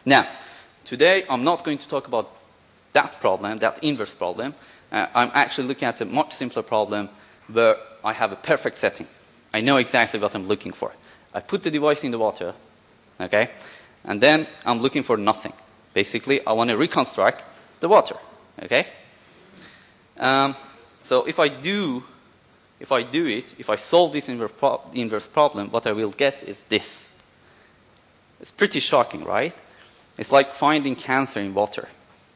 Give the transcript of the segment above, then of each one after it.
Now, today I'm not going to talk about that problem, that inverse problem. I'm actually looking at a much simpler problem where I have a perfect setting. I know exactly what I'm looking for. I put the device in the water, okay, and then I'm looking for nothing. Basically, I want to reconstruct the water, okay. So if I solve this inverse problem, what I will get is this. It's pretty shocking, right? It's like finding cancer in water.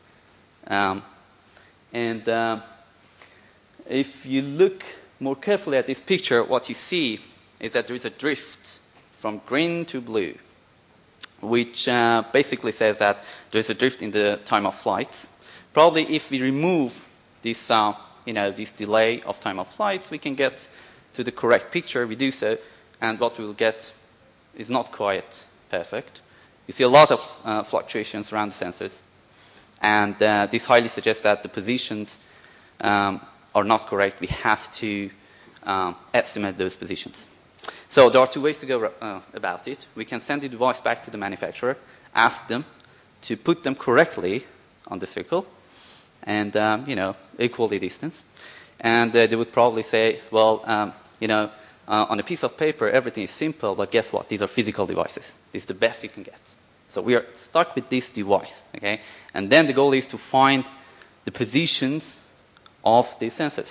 If you look more carefully at this picture, what you see is that there is a drift from green to blue, which basically says that there is a drift in the time of flight. Probably if we remove this, this delay of time of flight, we can get to the correct picture. We do so, and what we will get is not quite perfect. You see a lot of fluctuations around the sensors, and this highly suggests that the positions are not correct. We have to estimate those positions. So there are two ways to go about it. We can send the device back to the manufacturer, ask them to put them correctly on the circle, and equally distance. And they would probably say, well, on a piece of paper, everything is simple, but guess what? These are physical devices. This is the best you can get. So we are stuck with this device, okay? And then the goal is to find the positions of these sensors.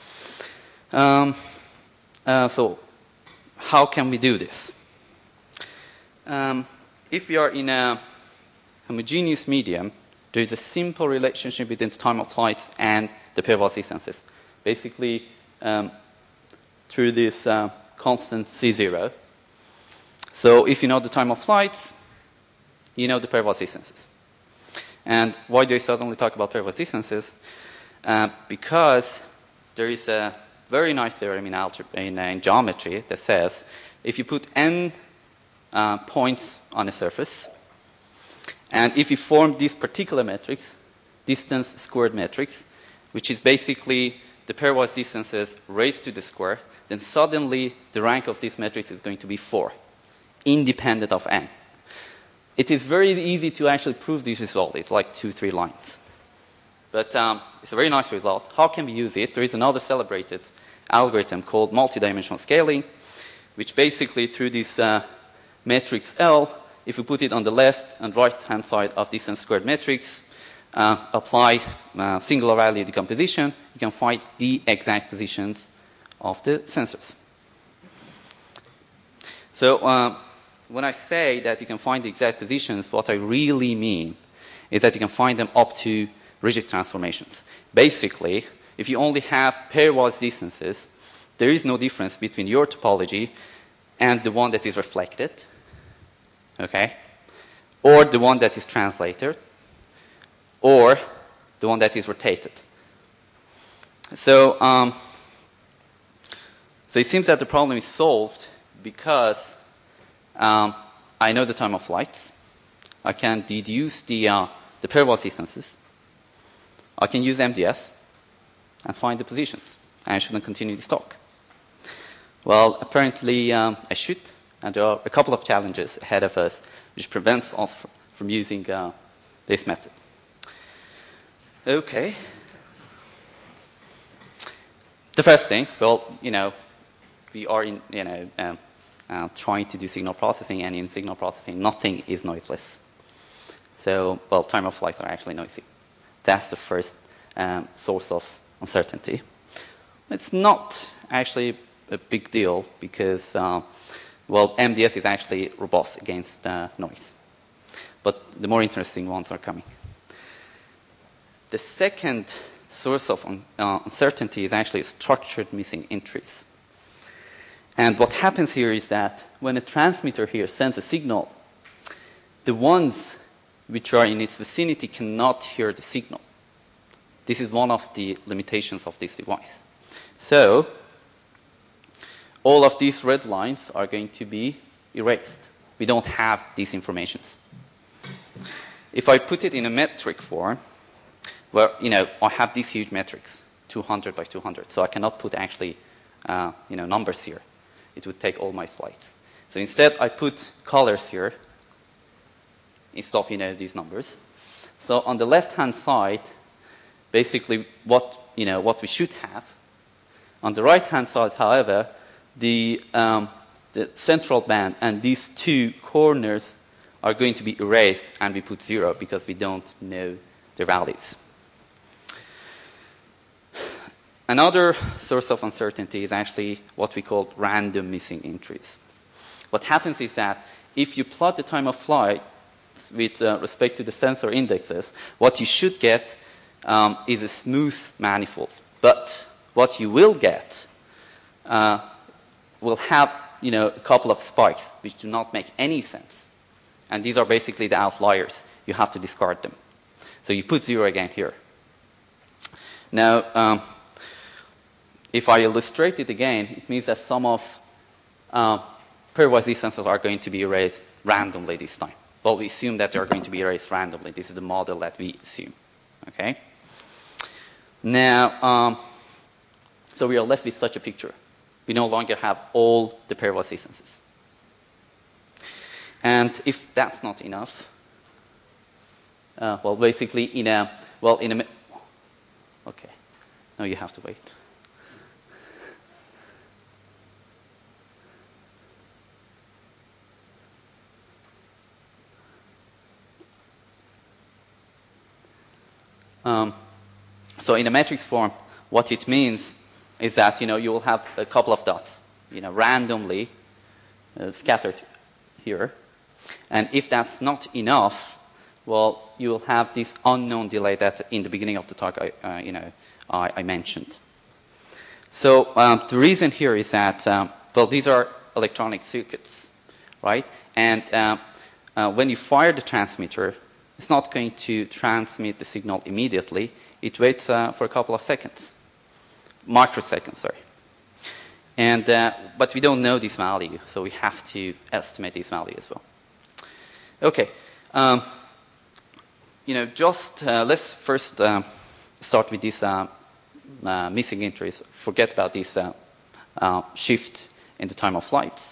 So how can we do this? If we are in a homogeneous medium, there is a simple relationship between the time of flights and the pairwise distances. Basically, through this constant C0. So if you know the time of flights, you know the pairwise distances. And why do I suddenly talk about pairwise distances? Because there is a very nice theorem in geometry that says if you put n points on a surface, and if you form this particular matrix, distance squared matrix, which is basically the pairwise distances raised to the square, then suddenly the rank of this matrix is going to be 4, independent of n. It is very easy to actually prove this result. It's like 2-3 lines. But it's a very nice result. How can we use it? There is another celebrated algorithm called multidimensional scaling, which basically through this matrix L, if we put it on the left and right-hand side of distance squared matrix, apply singular value decomposition, you can find the exact positions of the sensors. So when I say that you can find the exact positions, what I really mean is that you can find them up to rigid transformations. Basically, if you only have pairwise distances, there is no difference between your topology and the one that is reflected, okay, or the one that is translated, or the one that is rotated. So, so it seems that the problem is solved because I know the time of flights. I can deduce the pairwise distances. I can use MDS and find the positions. And I shouldn't continue this talk. Well, apparently I should, and there are a couple of challenges ahead of us which prevents us from using this method. Okay. The first thing, well, we are in, trying to do signal processing, and in signal processing, nothing is noiseless. So, well, time of flights are actually noisy. That's the first source of uncertainty. It's not actually a big deal because, MDS is actually robust against noise. But the more interesting ones are coming. The second source of uncertainty is actually structured missing entries. And what happens here is that when a transmitter here sends a signal, the ones which are in its vicinity cannot hear the signal. This is one of the limitations of this device. So, all of these red lines are going to be erased. We don't have these informations. If I put it in a metric form, where, I have these huge metrics, 200 by 200, so I cannot put actually, numbers here. It would take all my slides. So instead, I put colors here. instead of, these numbers. So on the left-hand side, basically what we should have. On the right-hand side, however, the central band and these two corners are going to be erased, and we put 0 because we don't know their values. Another source of uncertainty is actually what we call random missing entries. What happens is that if you plot the time of flight with respect to the sensor indexes, what you should get is a smooth manifold. But what you will get will have a couple of spikes which do not make any sense. And these are basically the outliers. You have to discard them. So you put 0 again here. Now, if I illustrate it again, it means that some of pairwise distances are going to be erased randomly this time. Well, we assume that they are going to be erased randomly. This is the model that we assume. Okay. Now, so we are left with such a picture. We no longer have all the pairwise distances. And if that's not enough, well, basically okay. No, you have to wait. So in a matrix form, what it means is that you will have a couple of dots, randomly scattered here, and if that's not enough, well, you will have this unknown delay that in the beginning of the talk I mentioned. So the reason here is that these are electronic circuits, right? And when you fire the transmitter, it's not going to transmit the signal immediately. It waits for a couple of seconds, microseconds, sorry. And but we don't know this value, so we have to estimate this value as well. Okay, let's first start with these missing entries. Forget about this shift in the time of flights.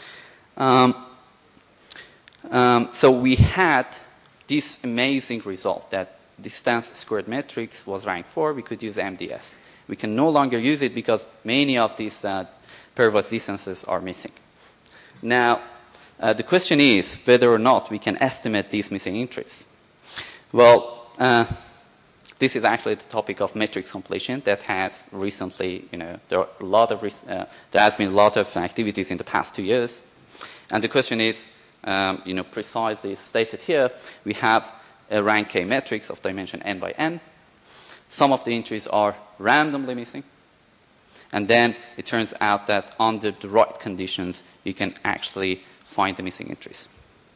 So we had this amazing result that distance squared matrix was rank 4. We could use MDS. We can no longer use it because many of these pairwise distances are missing. Now, the question is whether or not we can estimate these missing entries. Well, this is actually the topic of matrix completion that has recently, there has been a lot of activities in the past 2 years. And the question is, precisely stated here, we have a rank K matrix of dimension n by n. Some of the entries are randomly missing. And then it turns out that under the right conditions, you can actually find the missing entries.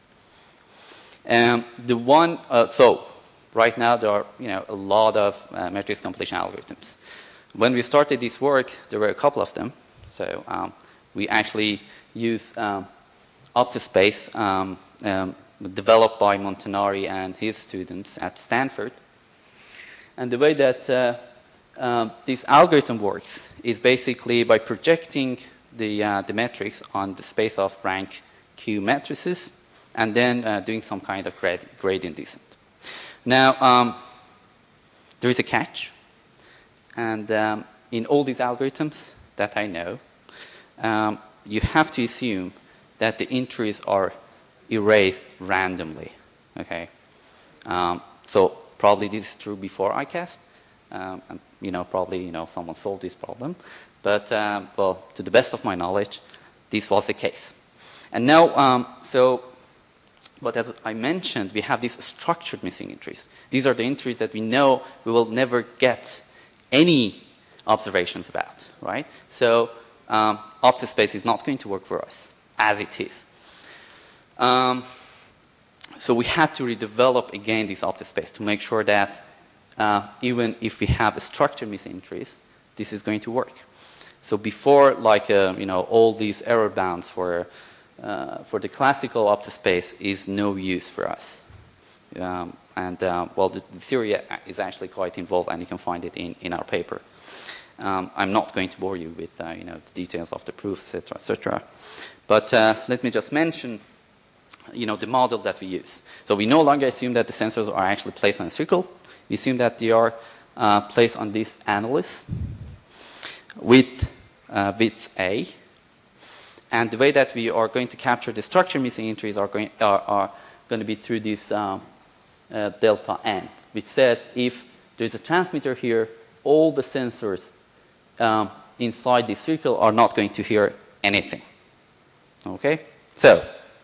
So right now there are a lot of matrix completion algorithms. When we started this work, there were a couple of them. So we actually use OptiSpace, developed by Montanari and his students at Stanford. And the way that this algorithm works is basically by projecting the matrix on the space of rank Q matrices and then doing some kind of gradient descent. Now, there is a catch. And in all these algorithms that I know, you have to assume that the entries are erased randomly. Okay, so probably this is true before ICASP, and probably someone solved this problem. But to the best of my knowledge, this was the case. And now, but as I mentioned, we have these structured missing entries. These are the entries that we know we will never get any observations about, right? So OptiSpace is not going to work for us as it is. So we had to redevelop again this OptiSpace to make sure that even if we have a structured missing entries, this is going to work. So before, all these error bounds for the classical OptiSpace is no use for us. The theory is actually quite involved, and you can find it in our paper. I'm not going to bore you with the details of the proof, etc., etc. But let me just mention the model that we use. So we no longer assume that the sensors are actually placed on a circle. We assume that they are placed on this annulus with width A. And the way that we are going to capture the structure missing entries are going to be through this delta n, which says if there's a transmitter here, all the sensors inside this circle are not going to hear anything. Okay? So,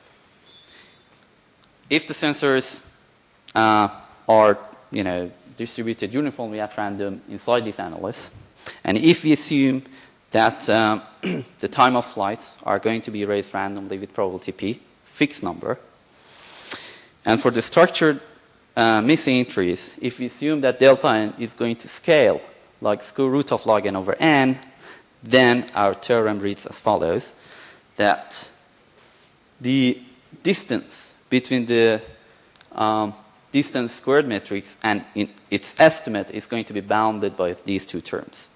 if the sensors are distributed uniformly at random inside this annulus, and if we assume that the time of flights are going to be raised randomly with probability p, fixed number, and for the structured missing entries, if we assume that delta n is going to scale like square root of log n over n, then our theorem reads as follows, that the distance between the distance squared matrix and its estimate is going to be bounded by these two terms.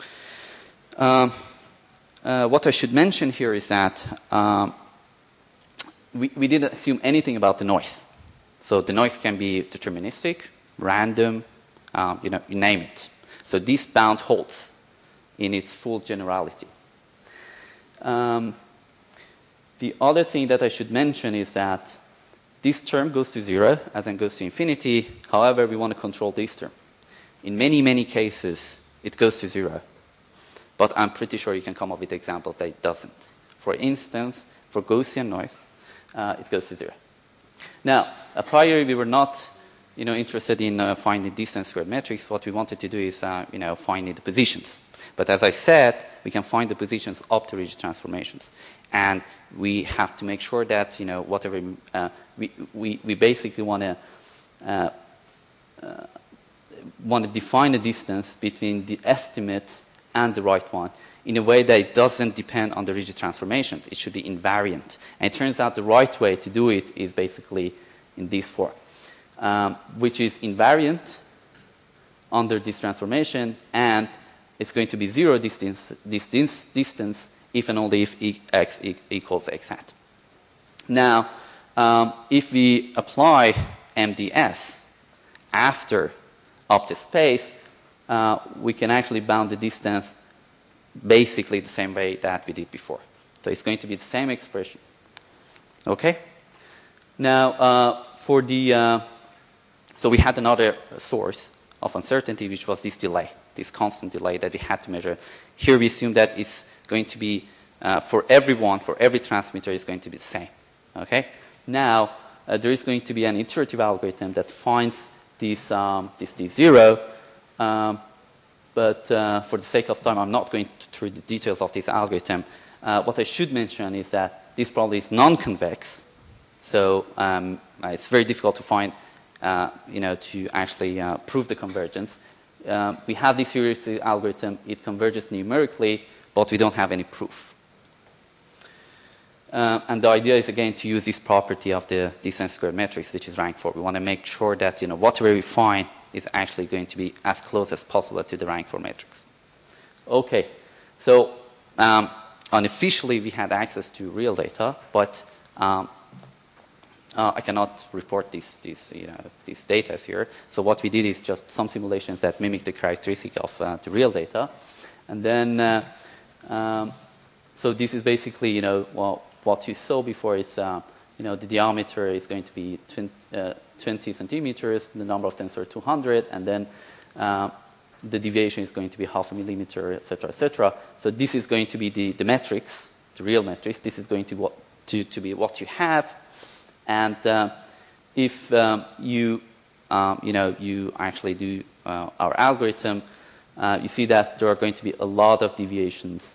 What I should mention here is that we didn't assume anything about the noise. So the noise can be deterministic, random, you name it. So this bound holds in its full generality. The other thing that I should mention is that this term goes to 0 as n goes to infinity. However, we want to control this term. In many, many cases, it goes to 0. But I'm pretty sure you can come up with examples that it doesn't. For instance, for Gaussian noise, it goes to 0. Now, a priori, we were not interested in finding distance squared metrics. What we wanted to do is finding the positions. But as I said, we can find the positions up to rigid transformations. And we have to make sure that whatever we basically want to define a distance between the estimate and the right one in a way that it doesn't depend on the rigid transformations. It should be invariant. And it turns out the right way to do it is basically in this form, which is invariant under this transformation, and it's going to be 0 distance if and only if x equals x hat. Now, if we apply MDS after up the space, we can actually bound the distance basically the same way that we did before. So it's going to be the same expression. Okay? Now, so we had another source of uncertainty, which was this delay, this constant delay that we had to measure. Here we assume that it's going to be, for every transmitter, is going to be the same. Okay? Now, there is going to be an iterative algorithm that finds this D0, but for the sake of time, I'm not going through the details of this algorithm. What I should mention is that this probably is non-convex, so it's very difficult to find, to actually prove the convergence. We have this heuristic algorithm; it converges numerically, but we don't have any proof. And the idea is, again, to use this property of the distance squared matrix, which is rank 4. We want to make sure that whatever we find is actually going to be as close as possible to the rank 4 matrix. Okay, so unofficially we had access to real data, but I cannot report these data here. So what we did is just some simulations that mimic the characteristic of the real data, and then so this is basically what you saw before is the diameter is going to be 20 centimeters, the number of tensors 200, and then the deviation is going to be half a millimeter, etc., etc. So this is going to be the metrics, the real metrics. This is going to be what you have, and if you actually do our algorithm, you see that there are going to be a lot of deviations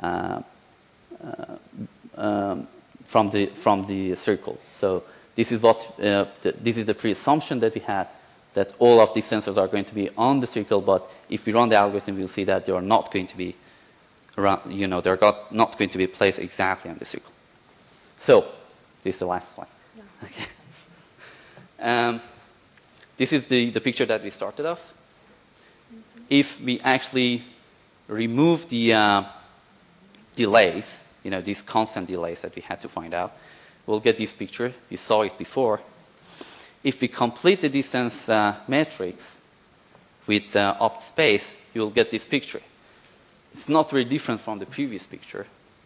from the circle. So this is this is the pre-assumption that we had, that all of these sensors are going to be on the circle. But if we run the algorithm, we'll see that they are not going to be around. They're not going to be placed exactly on the circle. So this is the last slide. Yeah. Okay. This is the picture that we started off. Mm-hmm. If we actually remove the delays, these constant delays that we had to find out, we'll get this picture. You saw it before. If we complete the distance matrix with opt space, you'll get this picture. It's not very different from the previous picture.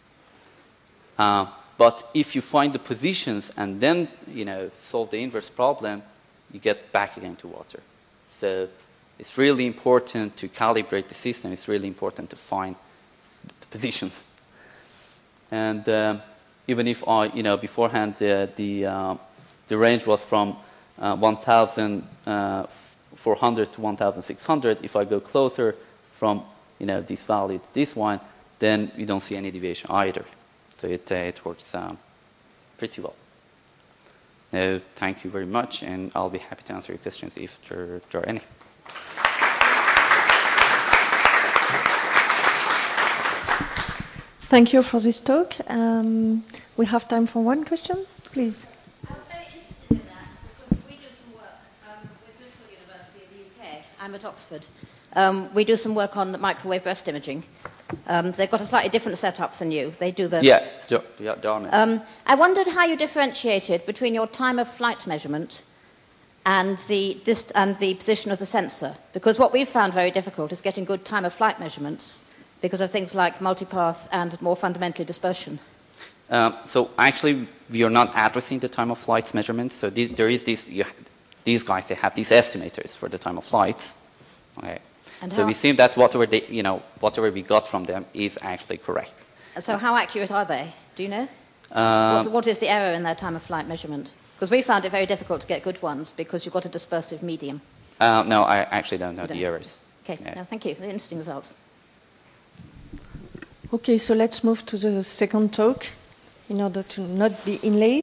But if you find the positions and then solve the inverse problem, you get back again to water. So it's really important to calibrate the system. It's really important to find the positions. And even if beforehand the range was from 1,400 to 1,600, if I go closer from this value to this one, then you don't see any deviation either. So it works pretty well. Now, thank you very much, and I'll be happy to answer your questions if there are any. Thank you for this talk. We have time for one question, please. I was very interested in that because we do some work with Bristol University in the UK. I'm at Oxford. We do some work on microwave breast imaging. They've got a slightly different setup than you. They do the... Yeah. I wondered how you differentiated between your time of flight measurement and the position of the sensor. Because what we've found very difficult is getting good time of flight measurements because of things like multipath and more fundamentally dispersion. So actually, we are not addressing the time of flights measurements. So there is these guys, they have these estimators for the time of flights. Okay. And so we see that whatever we got from them is actually correct. So how accurate are they? Do you know? What is the error in their time of flight measurement? Because we found it very difficult to get good ones because you've got a dispersive medium. No, I actually don't know the errors. Okay, yeah. No, thank you. They're interesting results. Okay, so let's move to the second talk in order to not be in late.